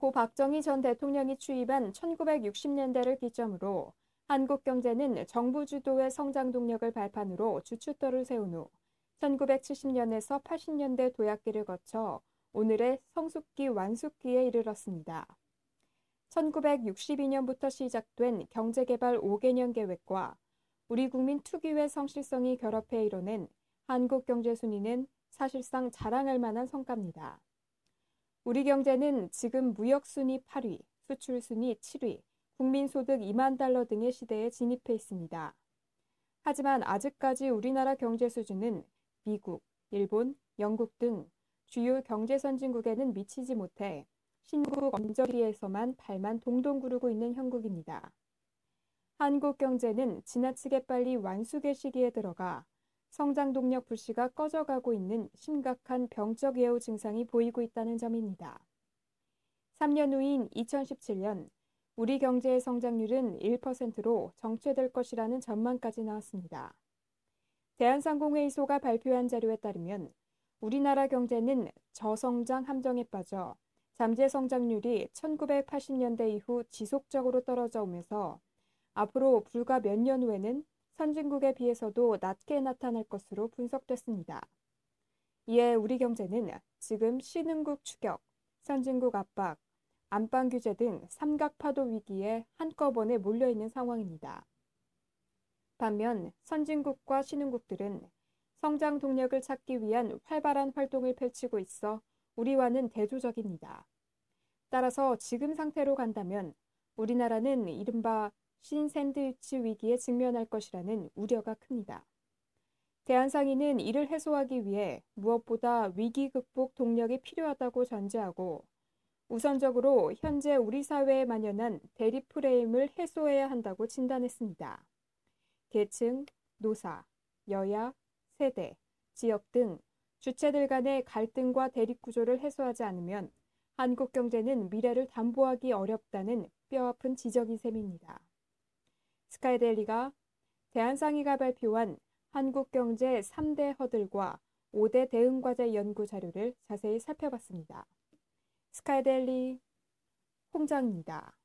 고 박정희 전 대통령이 취임한 1960년대를 기점으로 한국 경제는 정부 주도의 성장 동력을 발판으로 주춧돌을 세운 후 1970년에서 80년대 도약기를 거쳐 오늘의 성숙기 완숙기에 이르렀습니다. 1962년부터 시작된 경제개발 5개년 계획과 우리 국민 투기의 성실성이 결합해 이뤄낸 한국 경제 순위는 사실상 자랑할 만한 성과입니다. 우리 경제는 지금 무역 순위 8위, 수출 순위 7위, 국민소득 2만 달러 등의 시대에 진입해 있습니다. 하지만 아직까지 우리나라 경제 수준은 미국, 일본, 영국 등 주요 경제 선진국에는 미치지 못해 신국 언저리에서만 발만 동동 구르고 있는 형국입니다. 한국 경제는 지나치게 빨리 완숙의 시기에 들어가 성장 동력 불씨가 꺼져가고 있는 심각한 병적 예후 증상이 보이고 있다는 점입니다. 3년 후인 2017년 우리 경제의 성장률은 1%로 정체될 것이라는 전망까지 나왔습니다. 대한상공회의소가 발표한 자료에 따르면 우리나라 경제는 저성장 함정에 빠져 잠재 성장률이 1980년대 이후 지속적으로 떨어져 오면서 앞으로 불과 몇 년 후에는 선진국에 비해서도 낮게 나타날 것으로 분석됐습니다. 이에 우리 경제는 지금 신흥국 추격, 선진국 압박, 안방 규제 등 삼각파도 위기에 한꺼번에 몰려있는 상황입니다. 반면 선진국과 신흥국들은 성장 동력을 찾기 위한 활발한 활동을 펼치고 있어 우리와는 대조적입니다. 따라서 지금 상태로 간다면 우리나라는 이른바 신샌드위치 위기에 직면할 것이라는 우려가 큽니다. 대한상인은 이를 해소하기 위해 무엇보다 위기 극복 동력이 필요하다고 전제하고 우선적으로 현재 우리 사회에 만연한 대립 프레임을 해소해야 한다고 진단했습니다. 계층, 노사, 여야, 세대, 지역 등 주체들 간의 갈등과 대립 구조를 해소하지 않으면 한국 경제는 미래를 담보하기 어렵다는 뼈아픈 지적인 셈입니다. 스카이데일리가 대한상의가 발표한 한국경제 3대 허들과 5대 대응과제 연구 자료를 자세히 살펴봤습니다. 스카이데일리 홍장입니다.